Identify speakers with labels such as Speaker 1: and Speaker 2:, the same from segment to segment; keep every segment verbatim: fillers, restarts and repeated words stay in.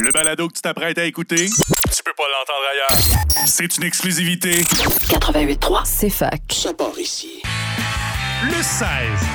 Speaker 1: Le balado que tu t'apprêtes à écouter, tu peux pas l'entendre ailleurs. C'est une exclusivité.
Speaker 2: quatre-vingt-huit trois,
Speaker 3: c'est fac.
Speaker 2: Ça part ici.
Speaker 1: Le seize.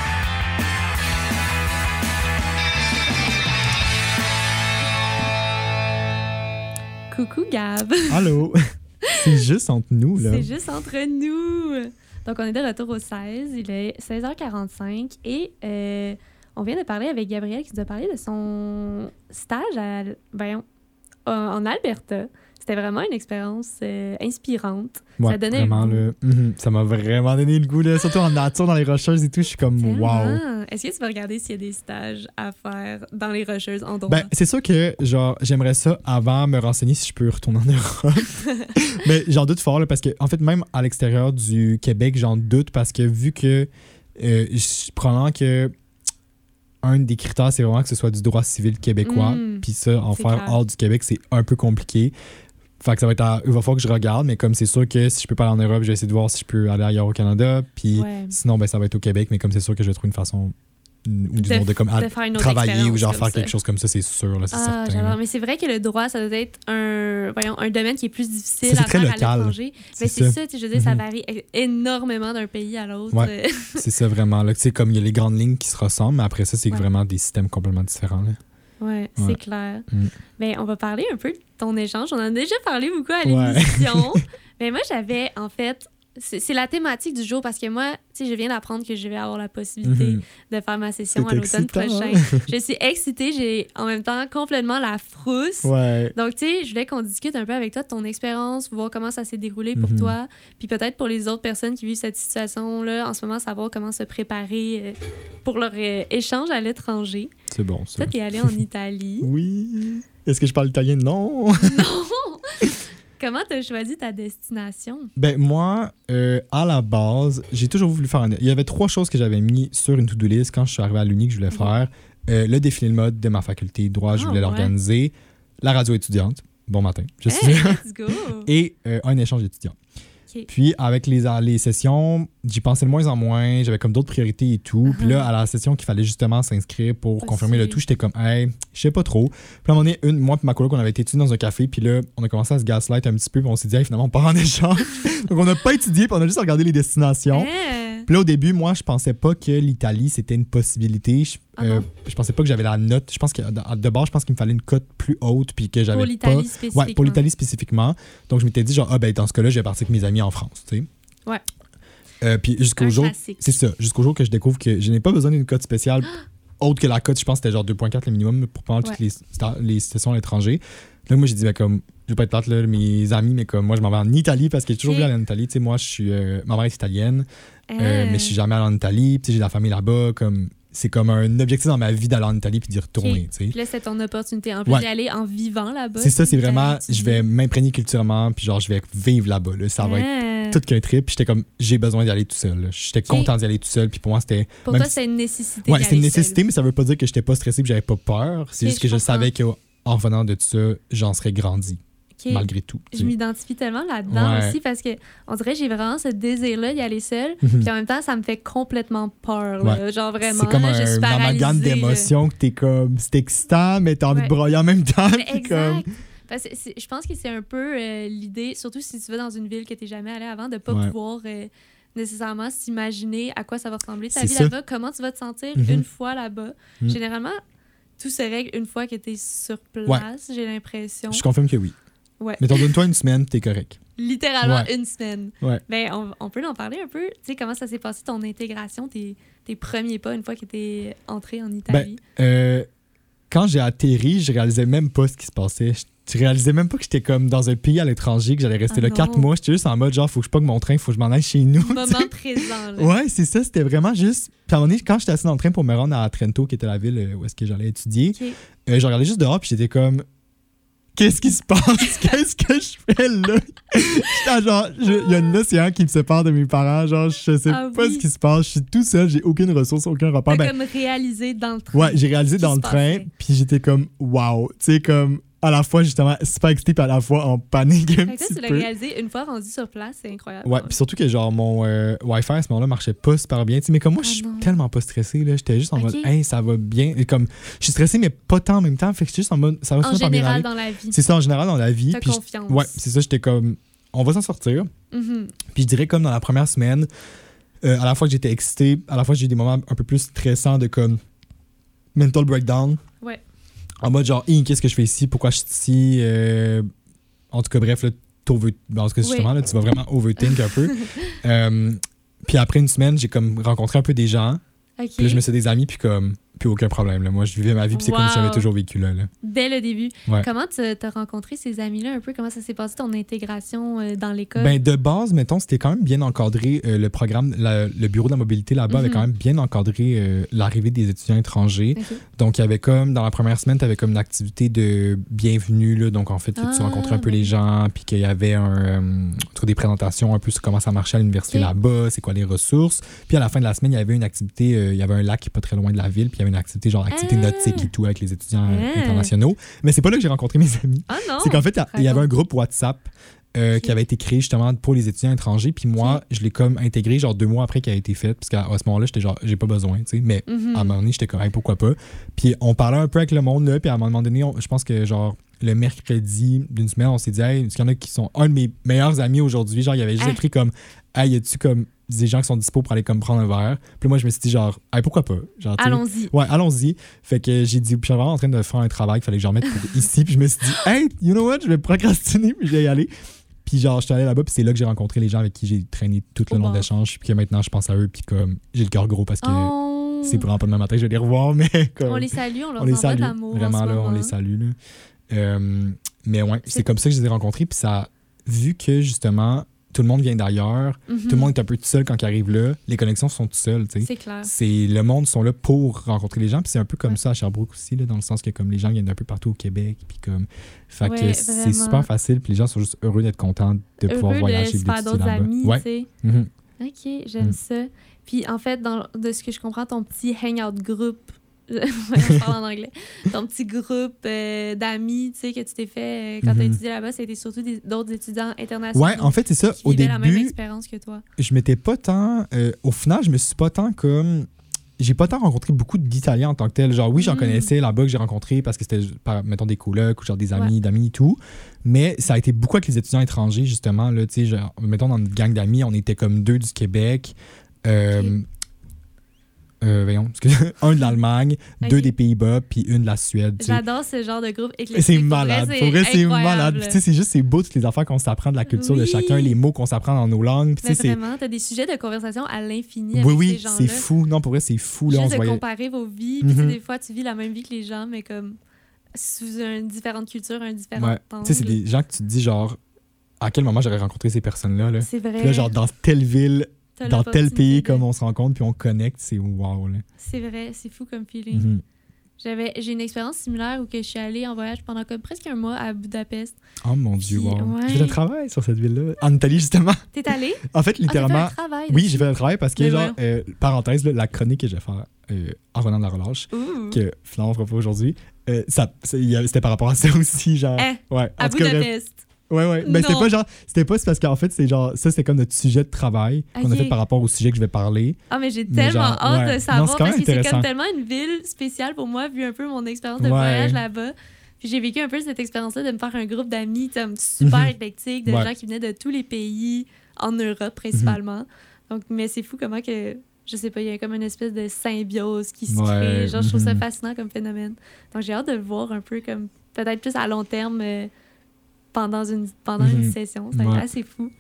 Speaker 4: Coucou Gab.
Speaker 5: Allô. C'est juste entre nous, là.
Speaker 4: C'est juste entre nous. Donc, on est de retour au seize. Il est seize heures quarante-cinq et euh, on vient de parler avec Gabrielle qui nous a parlé de son stage à, voyons, en Alberta. C'était vraiment une expérience euh, inspirante.
Speaker 5: Ouais,
Speaker 4: ça donnait
Speaker 5: vraiment,
Speaker 4: le
Speaker 5: là, mm-hmm, ça m'a vraiment donné le goût, là. Surtout en nature, dans les rocheuses et tout, je suis comme wow.
Speaker 4: Tellement. Est-ce que tu vas regarder s'il y a des stages à faire dans les rocheuses en droit?
Speaker 5: Ben, c'est sûr que, genre, j'aimerais ça avant me renseigner si je peux retourner en Europe. Mais j'en doute fort, là, parce que, en fait, même à l'extérieur du Québec, j'en doute parce que vu que, euh, je- probablement que un des critères, c'est vraiment que ce soit du droit civil québécois.
Speaker 4: Mm.
Speaker 5: Puis ça, en
Speaker 4: C'est
Speaker 5: faire
Speaker 4: clair.
Speaker 5: hors du Québec, c'est un peu compliqué. Fait que ça va être à, il va falloir que je regarde, mais comme c'est sûr que si je peux pas aller en Europe, je vais essayer de voir si je peux aller ailleurs au Canada. Puis
Speaker 4: Ouais.
Speaker 5: sinon, ben, ça va être au Québec, mais comme c'est sûr que je vais trouver une façon ou d'une
Speaker 4: De-
Speaker 5: autre de, comme, à
Speaker 4: de faire une autre
Speaker 5: travailler ou
Speaker 4: expérience
Speaker 5: genre
Speaker 4: comme
Speaker 5: faire
Speaker 4: ça.
Speaker 5: quelque chose comme ça, c'est sûr, là, c'est
Speaker 4: Ah,
Speaker 5: certain.
Speaker 4: j'adore.
Speaker 5: là.
Speaker 4: Mais c'est vrai que le droit, ça doit être un, voyons, un domaine qui est plus difficile
Speaker 5: C'est- c'est
Speaker 4: à
Speaker 5: très
Speaker 4: faire
Speaker 5: local.
Speaker 4: à l'étranger.
Speaker 5: C'est
Speaker 4: Mais c'est
Speaker 5: ça.
Speaker 4: ça, tu sais, je veux dire, ça
Speaker 5: Mhm.
Speaker 4: varie é- énormément d'un pays à l'autre.
Speaker 5: Ouais. C'est ça vraiment. Là. Tu sais, comme il y a les grandes lignes qui se ressemblent, mais après ça, c'est
Speaker 4: Ouais.
Speaker 5: vraiment des systèmes complètement différents. Là.
Speaker 4: Ouais,
Speaker 5: Ouais.
Speaker 4: c'est clair.
Speaker 5: Mm.
Speaker 4: Ben, on va parler un peu de ton échange. On en a déjà parlé beaucoup à
Speaker 5: Ouais.
Speaker 4: l'émission. Mais moi, j'avais, en fait, c'est c'est la thématique du jour parce que moi, tu sais, je viens d'apprendre que je vais avoir la possibilité
Speaker 5: Mhm.
Speaker 4: de faire ma session
Speaker 5: C'est
Speaker 4: à l'automne
Speaker 5: excitant,
Speaker 4: prochain.
Speaker 5: hein?
Speaker 4: Je suis excitée. J'ai en même temps complètement la frousse.
Speaker 5: Ouais.
Speaker 4: Donc, tu sais, je voulais qu'on discute un peu avec toi de ton expérience, voir comment ça s'est déroulé pour
Speaker 5: Mhm.
Speaker 4: toi, puis peut-être pour les autres personnes qui vivent cette situation-là, en ce moment, savoir comment se préparer euh, pour leur euh, échange à l'étranger.
Speaker 5: C'est bon, ça.
Speaker 4: Toi, t'es allé en Italie.
Speaker 5: Oui. Est-ce que je parle italien? Non.
Speaker 4: Comment t'as choisi ta destination?
Speaker 5: Ben moi, euh, à la base, j'ai toujours voulu faire un... Il y avait trois choses que j'avais mis sur une to-do list quand je suis arrivé à l'Uni que je voulais faire. Euh, le défilé de mode de ma faculté de droit, je
Speaker 4: Ah,
Speaker 5: voulais
Speaker 4: ouais.
Speaker 5: l'organiser. La radio étudiante. Bon matin, je suis
Speaker 4: Hey, let's go!
Speaker 5: Et euh, un échange d'étudiants.
Speaker 4: Ok.
Speaker 5: Puis avec les, les sessions, j'y pensais de moins en moins. J'avais comme d'autres priorités et tout. Puis là, à la session qu'il fallait justement s'inscrire pour
Speaker 4: Aussi.
Speaker 5: confirmer le tout, j'étais comme, hey, je sais pas trop. Puis à un moment donné, une, moi et ma coloc, on avait été étudiés dans un café. Puis là, on a commencé à se gaslight un petit peu. Puis on s'est dit, hey, finalement, on part en échange. Donc on n'a pas étudié, puis on a juste regardé les destinations.
Speaker 4: Hein?
Speaker 5: Puis là, au début, moi, je pensais pas que l'Italie, c'était une possibilité. Je,
Speaker 4: Ah
Speaker 5: euh,
Speaker 4: non?
Speaker 5: je pensais pas que j'avais la note. Je pense que de de base, je pense qu'il me fallait une cote plus haute, puis que j'avais
Speaker 4: Pour
Speaker 5: pas.
Speaker 4: l'Italie spécifiquement.
Speaker 5: Ouais, pour l'Italie spécifiquement. Donc, je m'étais dit, genre, ah, ben, dans ce cas-là, je vais partir avec mes amis en France, tu sais.
Speaker 4: Ouais.
Speaker 5: Euh, puis jusqu'au
Speaker 4: Un
Speaker 5: jour.
Speaker 4: classique.
Speaker 5: C'est ça, jusqu'au jour que je découvre que je n'ai pas besoin d'une cote spéciale autre que la cote. Je pense que c'était genre deux virgule quatre le minimum pour prendre toutes
Speaker 4: Ouais.
Speaker 5: les, sta- les sessions à l'étranger. Là, moi, j'ai dit, ben, comme, je vais pas être plate, là, mes amis, mais comme, moi, je m'en vais en Italie parce que j'ai toujours
Speaker 4: Ok.
Speaker 5: voulu aller en Italie. Tu sais, moi, je suis. euh, ma mère est italienne. Euh,
Speaker 4: Hein?
Speaker 5: mais je suis jamais allé en Italie, puis tu sais, j'ai de la famille là-bas, comme c'est comme un objectif dans ma vie d'aller en Italie puis d'y retourner,
Speaker 4: Ok.
Speaker 5: tu sais.
Speaker 4: Puis là, c'est ton opportunité. En plus
Speaker 5: Ouais.
Speaker 4: d'y aller en vivant là-bas.
Speaker 5: C'est ça, c'est
Speaker 4: puis
Speaker 5: vraiment,
Speaker 4: d'aller
Speaker 5: je vais
Speaker 4: étudier.
Speaker 5: m'imprégner culturellement, puis genre je vais vivre là-bas, là. Ça va être
Speaker 4: Hein?
Speaker 5: tout qu'un trip, puis j'étais comme j'ai besoin d'y aller tout seul, là. J'étais
Speaker 4: Ok.
Speaker 5: content d'y aller tout seul, puis pour moi c'était
Speaker 4: Pour
Speaker 5: même
Speaker 4: toi,
Speaker 5: si-
Speaker 4: c'est une nécessité.
Speaker 5: ouais,
Speaker 4: d'y
Speaker 5: c'est une
Speaker 4: aller
Speaker 5: nécessité,
Speaker 4: seul.
Speaker 5: mais ça veut pas dire que j'étais pas stressé, puis j'avais pas peur, c'est
Speaker 4: Ok,
Speaker 5: juste que
Speaker 4: je
Speaker 5: je, savais
Speaker 4: comprends.
Speaker 5: qu'en revenant de ça, j'en serais grandi
Speaker 4: Ok.
Speaker 5: malgré tout. tu
Speaker 4: Je
Speaker 5: sais.
Speaker 4: m'identifie tellement là-dedans
Speaker 5: Ouais.
Speaker 4: aussi parce que on dirait que j'ai vraiment ce désir-là d'y aller seule.
Speaker 5: Mhm.
Speaker 4: Puis en même temps, ça me fait complètement peur. là. Genre vraiment,
Speaker 5: C'est comme
Speaker 4: là, je suis
Speaker 5: un amalgame
Speaker 4: paralysée, là.
Speaker 5: d'émotions que t'es comme c'est excitant, mais t'as envie
Speaker 4: Ouais.
Speaker 5: de broyer en même temps.
Speaker 4: Mais
Speaker 5: puis comme...
Speaker 4: exact. Parce que c'est- je pense que c'est un peu euh, l'idée, surtout si tu vas dans une ville que tu n'es jamais allé avant, de ne pas
Speaker 5: Ouais.
Speaker 4: pouvoir euh, nécessairement s'imaginer à quoi ça va ressembler ta
Speaker 5: C'est
Speaker 4: vie
Speaker 5: ça.
Speaker 4: là-bas, comment tu vas te sentir
Speaker 5: Mhm.
Speaker 4: une fois là-bas.
Speaker 5: Mhm.
Speaker 4: Généralement, tout se règle une fois que tu es sur place, j'ai l'impression.
Speaker 5: Je confirme que oui.
Speaker 4: Ouais.
Speaker 5: Mais t'en donne-toi une semaine, t'es correct.
Speaker 4: Littéralement
Speaker 5: Ouais.
Speaker 4: une semaine.
Speaker 5: Ouais.
Speaker 4: Ben, on, on peut en parler un peu. Tu sais, comment ça s'est passé ton intégration, tes, tes premiers pas une fois que tu es entré en Italie?
Speaker 5: Euh, quand j'ai atterri, je réalisais même pas ce qui se passait. Je, je réalisais même pas que j'étais comme dans un pays à l'étranger, que j'allais rester
Speaker 4: Ah
Speaker 5: là
Speaker 4: non.
Speaker 5: quatre mois. J'étais juste en mode genre, faut que je pogne mon train, faut que je m'en aille chez nous.
Speaker 4: Moment présent. Là.
Speaker 5: Ouais, c'est ça, c'était vraiment juste. Puis à un moment donné, quand j'étais assis dans le train pour me rendre à Trento, qui était la ville euh, où est-ce que j'allais étudier,
Speaker 4: Ok.
Speaker 5: euh, je regardais juste dehors, puis j'étais comme. Qu'est-ce qui se passe? Qu'est-ce que je fais là? J'étais genre, je- il y a un océan qui me sépare de mes parents, genre, je sais
Speaker 4: Ah
Speaker 5: pas
Speaker 4: oui.
Speaker 5: ce qui se passe, je suis tout seul, j'ai aucune ressource, aucun repère.
Speaker 4: T'as
Speaker 5: Ben,
Speaker 4: comme réalisé dans le train.
Speaker 5: ouais, j'ai réalisé
Speaker 4: qui
Speaker 5: dans
Speaker 4: se
Speaker 5: le train,
Speaker 4: passait.
Speaker 5: puis j'étais comme, wow, tu sais, comme, à la fois, justement, super excité, puis à la fois en panique un
Speaker 4: Fait que ça,
Speaker 5: petit
Speaker 4: tu l'as
Speaker 5: peu.
Speaker 4: réalisé une fois rendu sur place, c'est incroyable.
Speaker 5: Ouais, puis surtout que genre mon euh, Wi-Fi à ce moment-là marchait pas super bien. Tu sais, mais comme moi,
Speaker 4: Ah
Speaker 5: je suis
Speaker 4: non.
Speaker 5: tellement pas stressé, là. J'étais juste en
Speaker 4: Ok.
Speaker 5: mode, hey, ça va bien. Et comme, je suis stressé, mais pas tant en même temps. Fait que j'étais juste en mode, ça va
Speaker 4: En
Speaker 5: finir par bien
Speaker 4: général,
Speaker 5: aller.
Speaker 4: dans la vie.
Speaker 5: C'est ça, en général, dans la vie.
Speaker 4: T'as
Speaker 5: Puis je-
Speaker 4: confiance.
Speaker 5: ouais, c'est ça, j'étais comme, on va s'en sortir.
Speaker 4: Mhm.
Speaker 5: Puis je dirais comme dans la première semaine, euh, à la fois que j'étais excité, à la fois que j'ai eu des moments un peu plus stressants de comme mental breakdown.
Speaker 4: Ouais.
Speaker 5: En mode genre, Hi, qu'est-ce que je fais ici? Pourquoi je suis ici? Euh, en tout cas, bref, là, t'over... en tout cas, justement,
Speaker 4: Oui.
Speaker 5: là, tu vas vraiment overthink un peu. Euh, puis après une semaine, j'ai comme rencontré un peu des gens.
Speaker 4: OK.
Speaker 5: Puis là, je me suis fait des amis, puis comme, plus aucun problème. Là. Moi, je vivais ma vie, puis c'est comme si j'avais
Speaker 4: Wow.
Speaker 5: toujours vécu là. là.
Speaker 4: Dès le début.
Speaker 5: Ouais.
Speaker 4: Comment tu as rencontré ces amis-là un peu? Comment ça s'est passé ton intégration euh, dans l'école?
Speaker 5: Ben, de base, mettons, c'était quand même bien encadré. euh, le programme, la- le bureau de la mobilité là-bas avait
Speaker 4: Mhm.
Speaker 5: quand même bien encadré euh, l'arrivée des étudiants étrangers.
Speaker 4: OK.
Speaker 5: Donc, il y avait comme, dans la première semaine, tu avais comme une activité de bienvenue. Là, donc, en fait, que tu
Speaker 4: Ah,
Speaker 5: rencontrais un peu
Speaker 4: ben
Speaker 5: les
Speaker 4: oui.
Speaker 5: gens, puis qu'il y avait un, euh, en tout cas, des présentations un peu sur comment ça marchait à l'université
Speaker 4: Ok.
Speaker 5: là-bas, c'est quoi les ressources. Puis à la fin de la semaine, il y avait une activité, euh, il y avait un lac pas très loin de la ville, puis il y avait une activité, genre activité
Speaker 4: Ah.
Speaker 5: nautique et tout avec les étudiants euh,
Speaker 4: Ah.
Speaker 5: internationaux. Mais c'est pas là que j'ai rencontré mes amis.
Speaker 4: Ah non!
Speaker 5: C'est qu'en fait, il y a- il y avait un
Speaker 4: Raconte.
Speaker 5: groupe WhatsApp euh,
Speaker 4: Ok.
Speaker 5: qui avait été créé justement pour les étudiants étrangers. Puis moi,
Speaker 4: Ok.
Speaker 5: je l'ai comme intégré genre deux mois après qu'il a été fait. Parce qu'à à ce moment-là, j'étais genre, j'ai pas besoin, tu sais. Mais
Speaker 4: Mhm.
Speaker 5: à un moment donné, j'étais comme, hey, pourquoi pas. Puis on parlait un peu avec le monde, là. Puis à un moment donné, on- je pense que genre, le mercredi d'une semaine, on s'est dit, hey, est-ce qu'il y en a qui sont un de mes meilleurs amis aujourd'hui? Genre, il y avait juste
Speaker 4: Ah.
Speaker 5: écrit comme, hey, y a-tu comme des gens qui sont dispo pour aller comme prendre un verre? Puis moi, je me suis dit, genre, hey, pourquoi pas? Genre, tu sais,
Speaker 4: Allons-y.
Speaker 5: ouais, allons-y. Fait que j'ai dit, puis j'étais vraiment en train de faire un travail qu'il fallait que je remette pour ici. Puis je me suis dit, hey, you know what, je vais procrastiner, puis je vais y aller. Puis genre, je suis allé là-bas, puis c'est là que j'ai rencontré les gens avec qui j'ai traîné tout le
Speaker 4: Au
Speaker 5: long de
Speaker 4: bar.
Speaker 5: l'échange. Puis que maintenant, je pense à eux, puis comme, j'ai le cœur gros parce que
Speaker 4: Oh.
Speaker 5: c'est vraiment pas demain matin que je vais les revoir, mais comme.
Speaker 4: On les salue, on leur
Speaker 5: on les
Speaker 4: envoie de
Speaker 5: salue.
Speaker 4: l'amour. en
Speaker 5: Vraiment,
Speaker 4: ce
Speaker 5: là, on
Speaker 4: moment.
Speaker 5: les salue. Là. Euh, mais ouais, c'est
Speaker 4: C'est-
Speaker 5: comme ça que je les ai rencontrés. Puis ça, vu que justement, tout le monde vient d'ailleurs,
Speaker 4: Mhm.
Speaker 5: tout le monde est un peu tout seul quand ils arrivent là, les connexions sont tout seules, tu sais.
Speaker 4: C'est clair.
Speaker 5: C'est le monde sont là pour rencontrer les gens, puis c'est un peu comme
Speaker 4: Ouais.
Speaker 5: ça à Sherbrooke aussi, là, dans le sens que comme les gens viennent d'un peu partout au Québec, puis comme fait
Speaker 4: Ouais,
Speaker 5: que c'est
Speaker 4: vraiment.
Speaker 5: super facile, puis les gens sont juste heureux d'être contents de pouvoir
Speaker 4: Heureux
Speaker 5: voyager
Speaker 4: de
Speaker 5: et
Speaker 4: se faire
Speaker 5: d'étudier
Speaker 4: d'autres
Speaker 5: là-bas.
Speaker 4: amis,
Speaker 5: Ouais.
Speaker 4: tu sais.
Speaker 5: Mhm.
Speaker 4: OK, j'aime
Speaker 5: Mm.
Speaker 4: ça. Puis en fait, dans, de ce que je comprends, ton petit hangout groupe, je parle en anglais, ton petit groupe euh, d'amis, tu sais, que tu t'es fait euh, quand tu as
Speaker 5: Mhm.
Speaker 4: étudié là-bas, c'était surtout des- d'autres étudiants internationaux.
Speaker 5: Ouais, en fait, c'est ça.
Speaker 4: qui
Speaker 5: Au
Speaker 4: vivaient la même
Speaker 5: début,
Speaker 4: expérience que toi.
Speaker 5: je m'étais pas tant. euh, au final, je me suis pas tant comme. J'ai pas tant rencontré beaucoup d'Italiens en tant que tel. Genre, oui, j'en
Speaker 4: Mm.
Speaker 5: connaissais là-bas que j'ai rencontré parce que c'était, par, mettons, des colocs ou genre des amis, d'amis et tout. Mais ça a été beaucoup avec les étudiants étrangers, justement. Là, tu sais, genre, mettons, dans notre gang d'amis, on était comme deux du Québec. Euh,
Speaker 4: Ok.
Speaker 5: euh, voyons, excuse- un de l'Allemagne,
Speaker 4: Ok.
Speaker 5: deux des Pays-Bas, puis une de la Suède. tu sais.
Speaker 4: J'adore ce genre de groupe éclectique.
Speaker 5: C'est
Speaker 4: Pour
Speaker 5: malade.
Speaker 4: vrai,
Speaker 5: Pour vrai, c'est
Speaker 4: incroyable.
Speaker 5: malade. Puis, tu sais, c'est juste, c'est beau toutes les affaires qu'on s'apprend de la culture de
Speaker 4: Oui.
Speaker 5: chacun, les mots qu'on s'apprend dans nos langues. Puis, tu
Speaker 4: Mais
Speaker 5: sais, c'est.
Speaker 4: vraiment, t'as des sujets de conversation à l'infini
Speaker 5: Oui,
Speaker 4: avec ces
Speaker 5: oui,
Speaker 4: gens-là.
Speaker 5: c'est fou. Non, pour vrai, c'est fou. Là, on
Speaker 4: Juste
Speaker 5: se
Speaker 4: de
Speaker 5: voyait.
Speaker 4: comparer vos vies. Puis tu sais,
Speaker 5: Mhm.
Speaker 4: des fois, tu vis la même vie que les gens, mais comme sous une différente culture, un différent
Speaker 5: Ouais.
Speaker 4: temps.
Speaker 5: Tu sais, c'est des gens que tu te dis, genre, à quel moment j'aurais rencontré ces personnes-là. Là.
Speaker 4: C'est vrai.
Speaker 5: Puis là, genre, dans telle ville,
Speaker 4: T'as
Speaker 5: dans tel
Speaker 4: l'opportunité
Speaker 5: pays,
Speaker 4: de-
Speaker 5: comme on se rencontre, puis on connecte, c'est wow. Là.
Speaker 4: C'est vrai, c'est fou comme feeling.
Speaker 5: Mhm.
Speaker 4: J'avais, j'ai une expérience similaire où que je suis allée en voyage pendant comme presque un mois à Budapest.
Speaker 5: Oh mon Dieu,
Speaker 4: Puis,
Speaker 5: wow.
Speaker 4: ouais.
Speaker 5: J'ai fait un travail sur cette ville-là. En Italie, justement.
Speaker 4: T'es allée?
Speaker 5: En fait,
Speaker 4: Ah, t'as fait
Speaker 5: littéralement.
Speaker 4: un travail
Speaker 5: Oui,
Speaker 4: dessus?
Speaker 5: j'ai fait un travail parce que,
Speaker 4: Mais
Speaker 5: genre,
Speaker 4: voyons.
Speaker 5: euh, parenthèse, là, la chronique que je vais faire euh, en revenant de la relâche,
Speaker 4: Ouh.
Speaker 5: que finalement on fera pas aujourd'hui, euh, ça, c'est- il y a- c'était par rapport à ça aussi, genre.
Speaker 4: Hein?
Speaker 5: Ouais, en
Speaker 4: À
Speaker 5: tout cas, bref.
Speaker 4: Budapest.
Speaker 5: Ouais, ouais. Mais c'était
Speaker 4: Non.
Speaker 5: pas genre. C'était pas c'est parce qu'en fait, c'est genre. Ça, c'était comme notre sujet de travail qu'on a
Speaker 4: Ok.
Speaker 5: fait par rapport au sujet que je vais parler.
Speaker 4: Ah, mais j'ai
Speaker 5: Mais
Speaker 4: tellement
Speaker 5: genre,
Speaker 4: hâte
Speaker 5: ouais.
Speaker 4: de
Speaker 5: Non,
Speaker 4: savoir
Speaker 5: c'est quand
Speaker 4: parce
Speaker 5: même
Speaker 4: que c'est
Speaker 5: intéressant.
Speaker 4: comme tellement une ville spéciale pour moi, vu un peu mon expérience de
Speaker 5: Ouais.
Speaker 4: voyage là-bas. Puis j'ai vécu un peu cette expérience-là de me faire un groupe d'amis comme super
Speaker 5: Mhm.
Speaker 4: éclectique, de
Speaker 5: Ouais.
Speaker 4: gens qui venaient de tous les pays, en Europe principalement. Donc, mais c'est fou comment que, je sais pas, il y a comme une espèce de symbiose qui se
Speaker 5: Ouais.
Speaker 4: crée. Genre, je trouve ça
Speaker 5: Mhm.
Speaker 4: fascinant comme phénomène. Donc, j'ai hâte de le voir un peu comme, peut-être plus à long terme euh, pendant, une, pendant une
Speaker 5: Mhm.
Speaker 4: session. Ça va être
Speaker 5: Ouais.
Speaker 4: assez fou.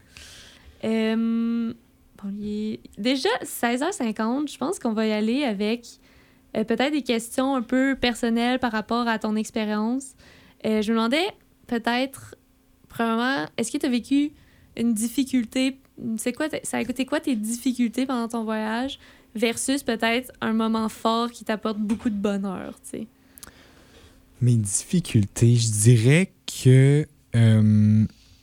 Speaker 4: Euh, bon, il est déjà seize heures cinquante. Je pense qu'on va y aller avec euh, peut-être des questions un peu personnelles par rapport à ton expérience. Euh, je me demandais peut-être, premièrement, est-ce que tu as vécu une difficulté? C'est quoi, t- ça a été quoi tes difficultés pendant ton voyage versus peut-être un moment fort qui t'apporte beaucoup de bonheur, tu sais?
Speaker 5: Mes difficultés, je dirais que. euh,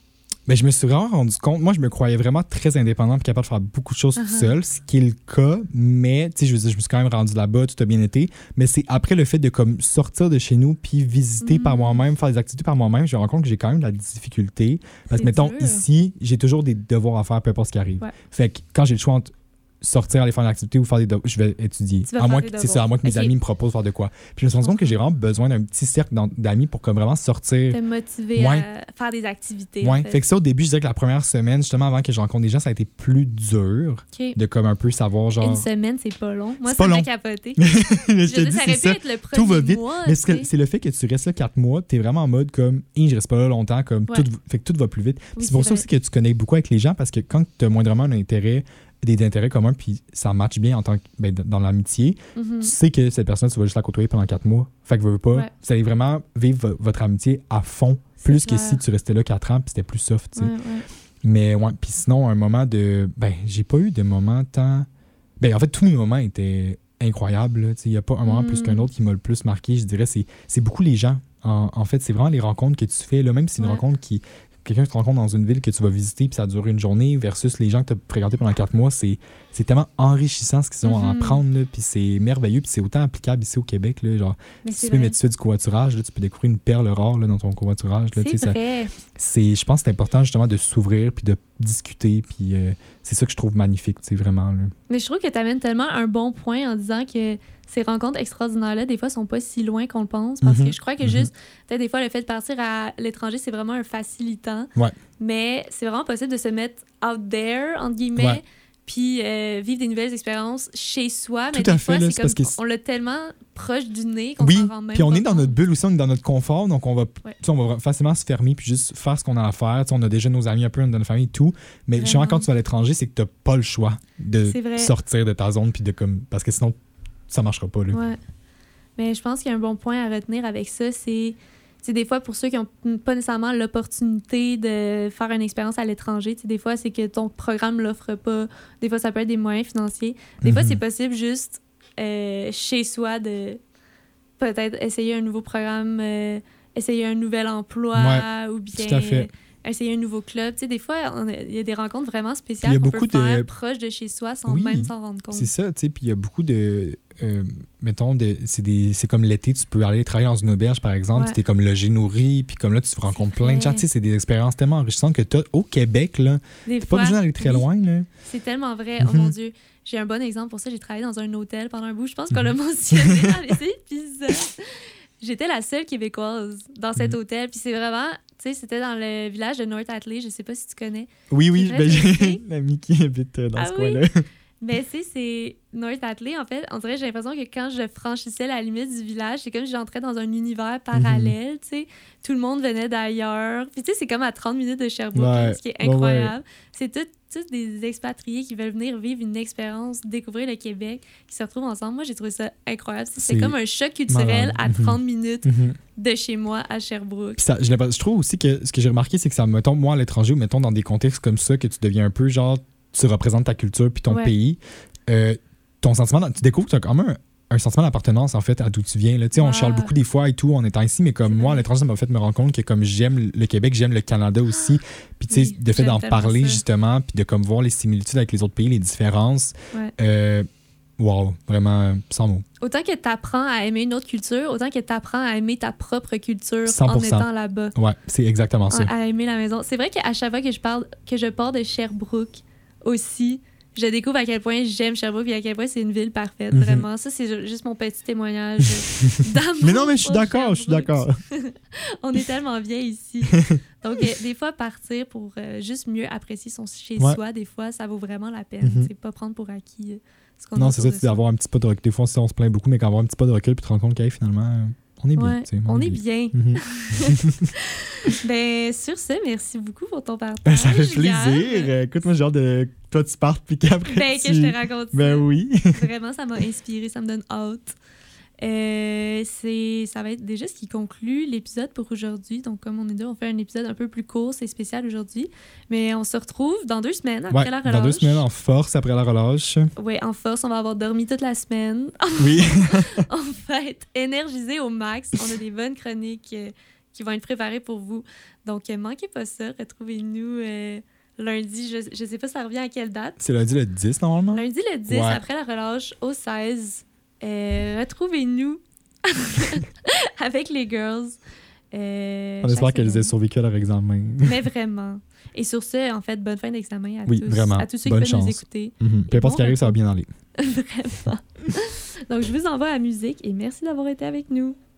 Speaker 5: Ben, je me suis vraiment rendu compte, moi je me croyais vraiment très indépendant et capable de faire beaucoup de choses
Speaker 4: Uh-huh.
Speaker 5: tout seul, ce qui est le cas, mais tu sais, je veux dire, je me suis quand même rendu là-bas, tout a bien été, mais c'est après le fait de comme sortir de chez nous puis visiter
Speaker 4: Mhm.
Speaker 5: par moi-même, faire des activités par moi-même, je me rends compte que j'ai quand même de la difficulté. Parce que
Speaker 4: C'est
Speaker 5: mettons,
Speaker 4: dur.
Speaker 5: ici, j'ai toujours des devoirs à faire, peu importe ce qui arrive.
Speaker 4: Ouais.
Speaker 5: Fait que quand j'ai le choix entre sortir, aller faire une activité ou faire des devoirs, je vais étudier.
Speaker 4: Tu vas
Speaker 5: À
Speaker 4: faire
Speaker 5: moins
Speaker 4: des
Speaker 5: que, c'est ça, à
Speaker 4: devoirs.
Speaker 5: moins que mes
Speaker 4: Ok.
Speaker 5: amis me proposent de faire de quoi. Puis je me suis rendu compte que j'ai vraiment besoin d'un petit cercle d'en- d'amis pour comme vraiment sortir.
Speaker 4: Te motiver
Speaker 5: Ouais.
Speaker 4: à faire des activités. en
Speaker 5: Ouais,
Speaker 4: fait.
Speaker 5: fait que ça, au début, je disais que la première semaine, justement, avant que je rencontre des gens, ça a été plus dur
Speaker 4: OK.
Speaker 5: de comme un peu savoir, genre.
Speaker 4: Une semaine, c'est pas long. Moi,
Speaker 5: C'est
Speaker 4: ça
Speaker 5: pas
Speaker 4: me
Speaker 5: long.
Speaker 4: fait capoter.
Speaker 5: je
Speaker 4: Je
Speaker 5: te
Speaker 4: veux
Speaker 5: dis,
Speaker 4: dire, ça
Speaker 5: c'est
Speaker 4: aurait pu
Speaker 5: ça.
Speaker 4: être le premier
Speaker 5: Tout va vite.
Speaker 4: mois.
Speaker 5: Mais
Speaker 4: tu
Speaker 5: c'est
Speaker 4: sais.
Speaker 5: c'est le fait que tu restes là quatre mois, t'es vraiment en mode comme, Hein, je reste pas là longtemps, comme,
Speaker 4: Ouais.
Speaker 5: tout, fait que tout va plus vite. Puis
Speaker 4: Oui,
Speaker 5: c'est pour
Speaker 4: c'est
Speaker 5: ça
Speaker 4: vrai.
Speaker 5: aussi que tu connectes beaucoup avec les gens parce que quand tu as moindrement un intérêt, des intérêts communs, puis ça match bien en tant que, ben, dans l'amitié,
Speaker 4: Mhm.
Speaker 5: tu sais que cette personne, tu vas juste la côtoyer pendant quatre mois. Fait que veux, veux pas,
Speaker 4: Ouais.
Speaker 5: vous allez vraiment vivre vo- votre amitié à fond,
Speaker 4: C'est
Speaker 5: plus que
Speaker 4: clair.
Speaker 5: si tu restais là quatre ans, puis c'était plus soft, tu sais.
Speaker 4: Ouais, ouais.
Speaker 5: Mais ouais, puis sinon, un moment de. Ben, j'ai pas eu de moment tant. Ben, en fait, tous mes moments étaient incroyables. là. Tu sais, il n'y a pas un moment
Speaker 4: Mm.
Speaker 5: plus qu'un autre qui m'a le plus marqué. Je dirais, c'est, c'est beaucoup les gens. En, en fait, c'est vraiment les rencontres que tu fais. Là, même si c'est une
Speaker 4: Ouais.
Speaker 5: rencontre qui. Quelqu'un qui te rencontre dans une ville que tu vas visiter, puis ça dure une journée, versus les gens que tu as fréquentés pendant quatre mois, c'est, c'est tellement enrichissant ce qu'ils ont à
Speaker 4: Mhm.
Speaker 5: apprendre. Là, puis c'est merveilleux, puis c'est autant applicable ici au Québec. Là, genre,
Speaker 4: Mais
Speaker 5: si
Speaker 4: c'est
Speaker 5: tu peux
Speaker 4: vrai.
Speaker 5: mettre ça du covoiturage, là, tu peux découvrir une perle rare là, dans ton covoiturage. Là, tu sais,
Speaker 4: C'est
Speaker 5: ça-
Speaker 4: vrai.
Speaker 5: c'est, je pense que c'est important justement de s'ouvrir puis de discuter. Puis euh, c'est ça que je trouve magnifique, tu sais, vraiment. Là.
Speaker 4: Mais je trouve que tu amènes tellement un bon point en disant que ces rencontres extraordinaires-là, des fois, sont pas si loin qu'on le pense. Parce
Speaker 5: Mhm.
Speaker 4: que je crois que
Speaker 5: Mhm.
Speaker 4: juste, peut-être des fois, le fait de partir à l'étranger, c'est vraiment un facilitant.
Speaker 5: Ouais.
Speaker 4: Mais c'est vraiment possible de se mettre out there, entre guillemets,
Speaker 5: Ouais.
Speaker 4: puis euh, vivre des nouvelles expériences chez soi. Mais
Speaker 5: Tout à
Speaker 4: des
Speaker 5: fait,
Speaker 4: fois,
Speaker 5: là,
Speaker 4: c'est
Speaker 5: c'est
Speaker 4: comme
Speaker 5: parce que
Speaker 4: on l'a tellement proche du nez qu'on
Speaker 5: Oui,
Speaker 4: s'en rend même
Speaker 5: puis on
Speaker 4: pas
Speaker 5: est dans
Speaker 4: compte.
Speaker 5: notre bulle aussi, on est dans notre confort, donc on va,
Speaker 4: Ouais.
Speaker 5: tu sais, on va facilement se fermer puis juste faire ce qu'on a à faire. Tu sais, on a déjà nos amis un peu dans notre famille et tout, mais
Speaker 4: Vraiment.
Speaker 5: justement, quand tu vas à l'étranger, c'est que tu n'as pas le choix de
Speaker 4: C'est vrai.
Speaker 5: sortir de ta zone puis de comme parce que sinon, ça marchera pas. Là.
Speaker 4: Ouais. Mais je pense qu'il y a un bon point à retenir avec ça, c'est tu sais, des fois, pour ceux qui n'ont pas nécessairement l'opportunité de faire une expérience à l'étranger, tu sais, des fois, c'est que ton programme ne l'offre pas. Des fois, ça peut être des moyens financiers. Des fois,
Speaker 5: Mhm.
Speaker 4: c'est possible juste euh, chez soi de peut-être essayer un nouveau programme, euh, essayer un nouvel emploi ou bien
Speaker 5: tout à fait.
Speaker 4: essayer un nouveau club. Tu sais, des fois, on a- il y a des rencontres vraiment
Speaker 5: Il y
Speaker 4: spéciales
Speaker 5: a
Speaker 4: qu'on
Speaker 5: beaucoup
Speaker 4: peut faire
Speaker 5: de-
Speaker 4: proche de chez soi sans
Speaker 5: Oui,
Speaker 4: même s'en rendre compte.
Speaker 5: C'est ça, tu sais, puis il y a beaucoup de. euh, mettons, de, c'est, des, c'est comme l'été, tu peux aller travailler dans une auberge, par exemple,
Speaker 4: Ouais.
Speaker 5: puis t'es comme logé, nourri, puis comme là, tu rencontres plein de gens.
Speaker 4: vrai.
Speaker 5: Tu sais, c'est des expériences tellement enrichissantes que t'as au Québec, là.
Speaker 4: Des
Speaker 5: T'es pas
Speaker 4: fois,
Speaker 5: besoin d'aller très
Speaker 4: oui.
Speaker 5: loin, là.
Speaker 4: C'est tellement vrai. Oh
Speaker 5: Mhm.
Speaker 4: mon Dieu. J'ai un bon exemple pour ça. J'ai travaillé dans un hôtel pendant un bout. Je pense qu'on l'a mentionné dans les épisodes. J'étais la seule Québécoise dans cet
Speaker 5: Mhm.
Speaker 4: hôtel. Puis c'est vraiment... Tu sais, c'était dans le village de North Atlee. Je sais pas si tu connais.
Speaker 5: Oui, oui,
Speaker 4: C'est
Speaker 5: ben,
Speaker 4: très
Speaker 5: j'ai
Speaker 4: touristique.
Speaker 5: l'ami qui habite euh, dans
Speaker 4: Ah
Speaker 5: ce
Speaker 4: oui?
Speaker 5: coin-là.
Speaker 4: Mais tu sais, c'est North Atlee, en fait. On dirait, j'ai l'impression que quand je franchissais la limite du village, c'est comme si j'entrais dans un univers parallèle, tu sais. Tout le monde venait d'ailleurs. Puis tu sais, c'est comme à trente minutes de Sherbrooke,
Speaker 5: Ouais.
Speaker 4: ce qui est
Speaker 5: Ouais, ouais.
Speaker 4: incroyable. C'est tout- tous des expatriés qui veulent venir vivre une expérience, découvrir le Québec, qui se retrouvent ensemble. Moi, j'ai trouvé ça incroyable. C'est
Speaker 5: C'est
Speaker 4: comme un choc culturel
Speaker 5: malade.
Speaker 4: à
Speaker 5: Mhm.
Speaker 4: trente minutes
Speaker 5: Mhm.
Speaker 4: de chez moi à Sherbrooke.
Speaker 5: Puis ça, je, l'ai pas- je trouve aussi que ce que j'ai remarqué, c'est que ça, mettons, moi, à l'étranger, ou mettons, dans des contextes comme ça, que tu deviens un peu genre, tu représentes ta culture puis ton
Speaker 4: Ouais.
Speaker 5: pays, euh, ton sentiment, tu découvres que tu as quand même un, un sentiment d'appartenance, en fait, à d'où tu viens. Là. Tu sais, on
Speaker 4: Ah.
Speaker 5: charle beaucoup des fois et tout en étant ici, mais comme
Speaker 4: C'est
Speaker 5: moi, à
Speaker 4: vrai.
Speaker 5: l'étranger, ça m'a fait me rendre compte que comme j'aime le Québec, j'aime le Canada aussi. Puis, tu sais,
Speaker 4: Oui,
Speaker 5: de fait
Speaker 4: j'aime
Speaker 5: d'en
Speaker 4: tellement
Speaker 5: parler,
Speaker 4: ça.
Speaker 5: justement, puis de comme voir les similitudes avec les autres pays, les différences.
Speaker 4: Ouais.
Speaker 5: Euh, wow, vraiment, euh, sans mots.
Speaker 4: Autant que tu apprends à aimer une autre culture, autant que tu apprends à aimer ta propre culture
Speaker 5: cent pour
Speaker 4: en
Speaker 5: cent.
Speaker 4: étant là-bas.
Speaker 5: Ouais, c'est exactement ça.
Speaker 4: Ouais, à aimer la maison. C'est vrai qu'à chaque fois que je parle, que je pars de Sherbrooke aussi, je découvre à quel point j'aime Sherbrooke et à quel point c'est une ville parfaite.
Speaker 5: Mhm.
Speaker 4: Vraiment, ça c'est ju- juste mon petit témoignage d'amour.
Speaker 5: Mais non, mais je suis
Speaker 4: pour
Speaker 5: d'accord, je suis
Speaker 4: Sherbrooke.
Speaker 5: d'accord.
Speaker 4: On est tellement bien ici. Donc euh, des fois partir pour euh, juste mieux apprécier son chez
Speaker 5: Ouais.
Speaker 4: soi, des fois ça vaut vraiment la peine.
Speaker 5: Mhm.
Speaker 4: C'est pas prendre pour acquis euh, ce qu'on a
Speaker 5: Non, c'est ça,
Speaker 4: autour de
Speaker 5: c'est d'avoir un petit pas de recul. Des fois, on se plaint beaucoup, mais qu'avoir un petit pas de recul puis te rendre compte que hey, finalement, euh, on est bien.
Speaker 4: Ouais,
Speaker 5: tu sais,
Speaker 4: on est bien.
Speaker 5: Mhm.
Speaker 4: Ben sur ce, merci beaucoup pour ton partage.
Speaker 5: Ça fait
Speaker 4: Gab.
Speaker 5: plaisir. Euh, Écoute, moi, j'ai hâte de toi, tu partes puis qu'après.
Speaker 4: Ben
Speaker 5: tu...
Speaker 4: que je te raconte ça.
Speaker 5: Ben oui.
Speaker 4: Vraiment, ça m'a inspiré, ça me donne hâte. Euh, c'est, ça va être déjà ce qui conclut l'épisode pour aujourd'hui. Donc, comme on est deux, on fait un épisode un peu plus court, c'est spécial aujourd'hui. Mais on se retrouve dans deux semaines après
Speaker 5: Ouais,
Speaker 4: la relâche.
Speaker 5: dans deux semaines, en force après la relâche.
Speaker 4: Oui, en force, on va avoir dormi toute la semaine.
Speaker 5: Oui.
Speaker 4: On va être énergisé au max. On a des bonnes chroniques euh, qui vont être préparés pour vous. Donc, euh, manquez pas ça. Retrouvez-nous euh, lundi. Je ne sais pas ça revient à quelle date.
Speaker 5: C'est lundi le dix, normalement?
Speaker 4: Lundi le dix,
Speaker 5: Ouais.
Speaker 4: après la relâche, au seize. Euh, retrouvez-nous avec les girls. Euh,
Speaker 5: On espère
Speaker 4: chaque
Speaker 5: qu'elles aient
Speaker 4: semaine.
Speaker 5: survécu à leur examen.
Speaker 4: Mais vraiment. Et sur ce, en fait, bonne fin d'examen à
Speaker 5: Oui,
Speaker 4: tous.
Speaker 5: vraiment.
Speaker 4: À tous ceux
Speaker 5: Bonne
Speaker 4: qui peuvent nous
Speaker 5: chance.
Speaker 4: écouter.
Speaker 5: Mhm. Peu importe
Speaker 4: bon
Speaker 5: ce qui arrive, ça va bien aller.
Speaker 4: Vraiment. Donc, je vous envoie à la musique et merci d'avoir été avec nous.